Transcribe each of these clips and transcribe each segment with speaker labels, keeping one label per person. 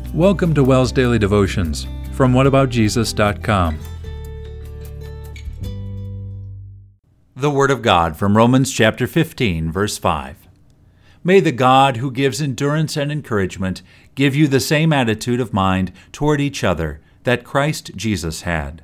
Speaker 1: Welcome to WELS Daily Devotions from whataboutjesus.com. The Word of God from Romans chapter 15, verse 5. May the God who gives endurance and encouragement give you the same attitude of mind toward each other that Christ Jesus had.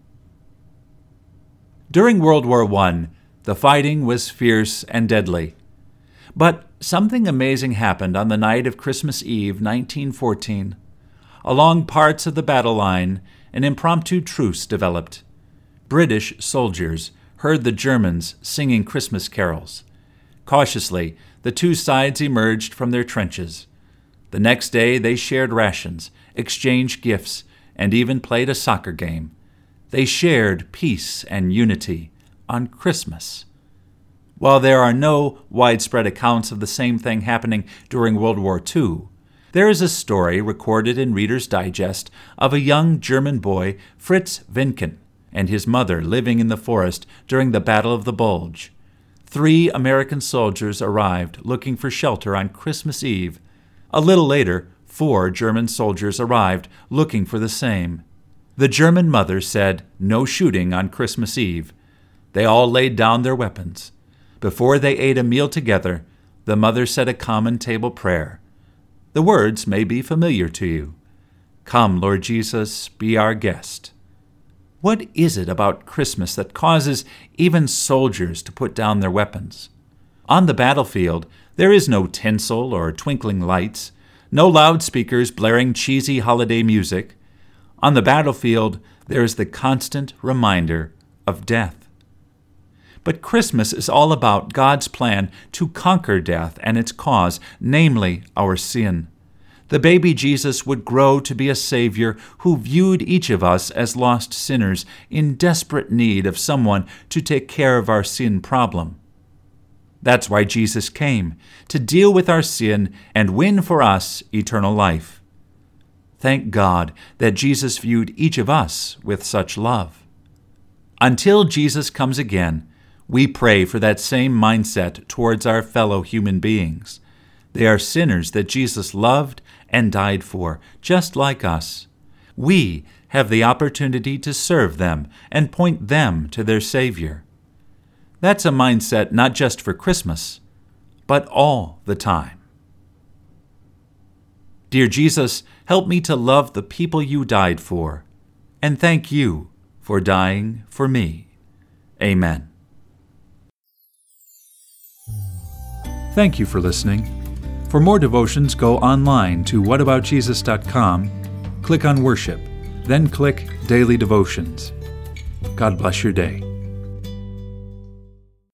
Speaker 1: During World War I, the fighting was fierce and deadly. But something amazing happened on the night of Christmas Eve, 1914. Along parts of the battle line, an impromptu truce developed. British soldiers heard the Germans singing Christmas carols. Cautiously, the two sides emerged from their trenches. The next day, they shared rations, exchanged gifts, and even played a soccer game. They shared peace and unity on Christmas. While there are no widespread accounts of the same thing happening during World War II, there is a story recorded in Reader's Digest of a young German boy, Fritz Winken, and his mother living in the forest during the Battle of the Bulge. 3 American soldiers arrived looking for shelter on Christmas Eve. A little later, 4 German soldiers arrived looking for the same. The German mother said, "No shooting on Christmas Eve." They all laid down their weapons. Before they ate a meal together, the mother said a common table prayer. The words may be familiar to you. "Come, Lord Jesus, be our guest." What is it about Christmas that causes even soldiers to put down their weapons? On the battlefield, there is no tinsel or twinkling lights, no loudspeakers blaring cheesy holiday music. On the battlefield, there is the constant reminder of death. But Christmas is all about God's plan to conquer death and its cause, namely our sin. The baby Jesus would grow to be a Savior who viewed each of us as lost sinners in desperate need of someone to take care of our sin problem. That's why Jesus came, to deal with our sin and win for us eternal life. Thank God that Jesus viewed each of us with such love. Until Jesus comes again, we pray for that same mindset towards our fellow human beings. They are sinners that Jesus loved and died for, just like us. We have the opportunity to serve them and point them to their Savior. That's a mindset not just for Christmas, but all the time. Dear Jesus, help me to love the people you died for, and thank you for dying for me. Amen. Thank you for listening. For more devotions, go online to whataboutjesus.com, click on Worship, then click Daily Devotions. God bless your day.